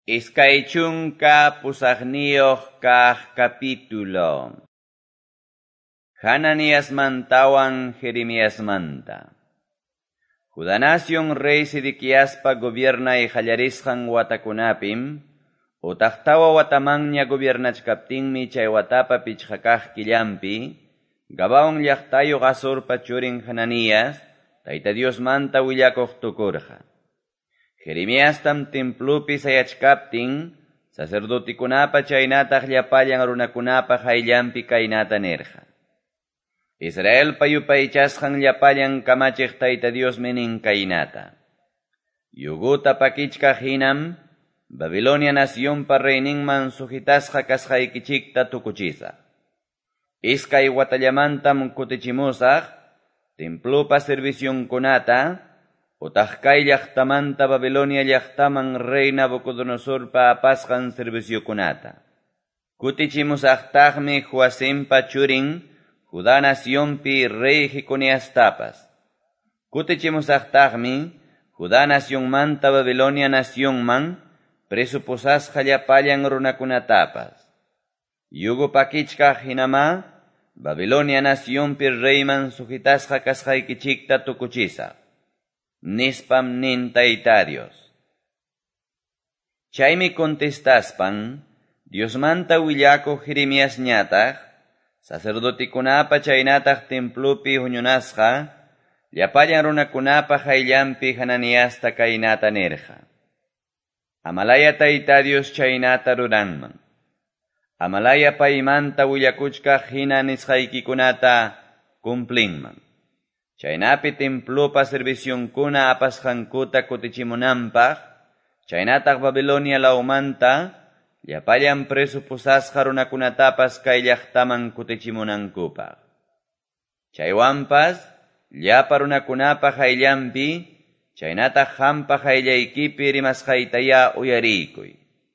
Iskaychunka pusaqniyuq kaq capítulo. Hananias mantawan Jeremías manta. Judá nación rey Sidiquiaspa gobierna y hallarisqan watakunapim, utaqtawa watamanña gobiernachkaptinmi chay watapa pichqakaq killampi, Gabaon llaqtayo Asurpa churin Hananías, Tayta Dios manta willakuq tukurqa. Jeremiastam templupi sayachkaptin, sacerdotikunapa chaynataq llapallan runakunapa hayllampi kaynata nirqa. Israel payupaychasqan llapallan kamachiq Tayta Dios menin kaynata. Yuguta pakichkaq hinam, Babilonia nacionpa reyninman sujitasqa kasqaykichikta tukuchisaq. Iskay watallamantam kutichimusaq, templupa servicionkunata, utaqkay llaqtamanta Babilonia llaqtaman rey Nabucodonosorpa apasqan serviciokunata. Kutichimusaqtaqmi Joacimpa churin, Judá nacionpi rey Jeconiastapas. Kutichimusaqtaqmi Judá nacionmanta Babilonia nacionman presupusasqa llapallan runakunatapas. Yugo pakichkaq hinama, Babilonia nacionpi reyman sujitasqa kasqaykichikta tukuchisaq. Nispam nin Tayta Dios. Chaymi contestaspan, Diosmanta willakuq Jeremías ñataq, sacerdotikunapa chaynataq templupi huñunasqa, llapallan runakunapa hayllampi Hananíasta kaynata nirqa. Amalaya Tayta Dios chaynata ruranman. Amalaya paymanta willakuchkaq hina nisqaykikunata cumplinman. Chaynapi templupa servicionkuna apasqankuta kutichimunanpaq, chaynataq Babilonia laumanta, llapallan presupusasqa runakunatapas kay llaqtaman kutichimunankupaq. Chaywanpas, llapa runakunapa hayllampi, chaynataq hampa hayllaykipi rimasqaytaya uyariykuy.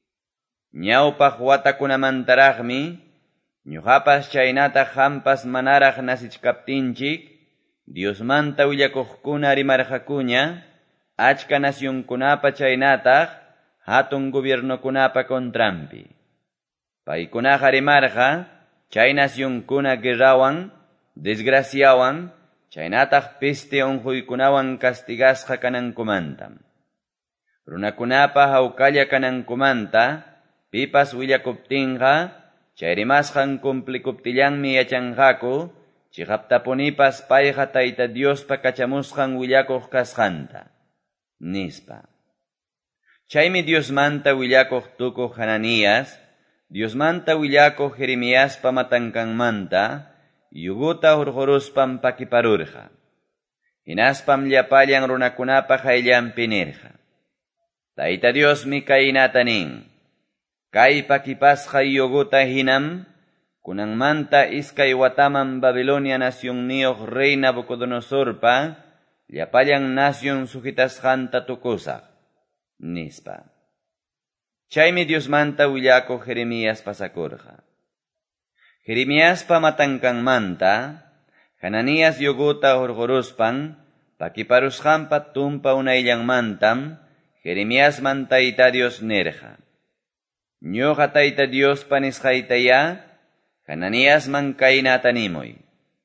Ñawpaq watakunamantaraqmi, ñuqapas chaynataq hampas manaraq nasichkaptinchik, Diosmanta willakuqkuna rimarqakuña, achka nacionkunapa chaynataq, hatun gobiernokunapa kontrampi. Paykunaqa rimarqa, chay nacionkuna guerrawan, desgraciawan, chaynataq peste unquykunawan castigasqa kanankumantam. Runakunapa hawkalla kanankumanta, pipas willakuptinqa, chay rimasqan cumplikuptillanmi yachanqaku, chiqaptapunipas payqa Tayta Diospa kachamusqan willakuq kasqanta. Nispa. Chaymi Diosmanta willakuq tukuq Hananías, Diosmanta willakuq Jeremíaspa matankanmanta, yuguta hurquruspam pakiparurqa. Hinaspam llapallan runakunapa hayllampi nirqa. Tayta Diosmi kaynata nin. Kay pakipasqa yuguta hinam, kunanmanta iskay wataman Babilonia nacionniyuq rey Nabucodonosorpa, llapallan nación sujitasqanta tukusaq. Nispa. Chaymi Diosmanta willakuq Jeremías pasakurqa. Jeremíaspa matankanmanta, Hananías yuguta hurquruspan, pakiparusqanpa tumpa unayllanmantam, Jeremíasman Tayta Dios nirqa. Ñuqa Tayta Diospa nisqaytaya, Hananíasman kaynata nimuy.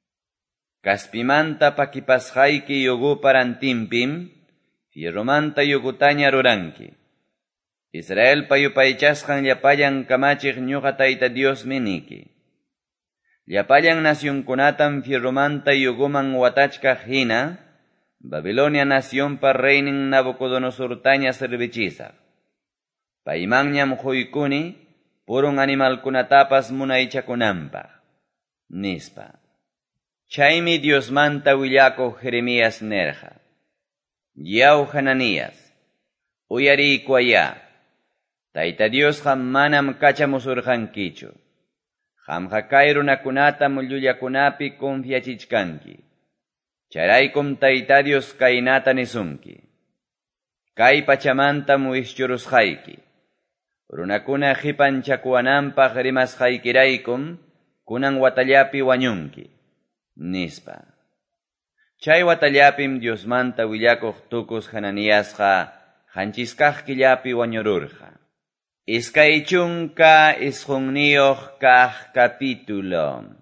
Kaspimanta pakipasqayki yugu parantimpim, fierrumanta yugutaña ruranki. Israel payupaychasqan llapallan kamachiq ñuqa Tayta Dios niki. Llapallan nacionkunatam fierrumanta yuguman watachkaq hina, Babilonia nacionpa reynin Nabucodonosortaña servichisaq. Paymanñam huykuni, purun animalkunatapas munaychakunanpaq. Nispa. Chaymi Diosmanta willakuq Jeremías nirqa. Yaw Hananías, uyariykuyá. Tayta Diosqa manam kachamusurqankichu. Qamqa kay runakunatam llullakunapi confiachichkanki. Charaykum Tayta Dios kaynata nisunki. Kay pachamantam wischurusqayki. Runakuna qipanchakuwananpaq rimasqaykiraykum, kunan watallapi wañunki. Nispa. Chay watallapim Diosmanta willakuq tukus Hananíasqa, hanchiskaq killapi wañururqa. Iskay chunka isqunniyoq kaq capítulo.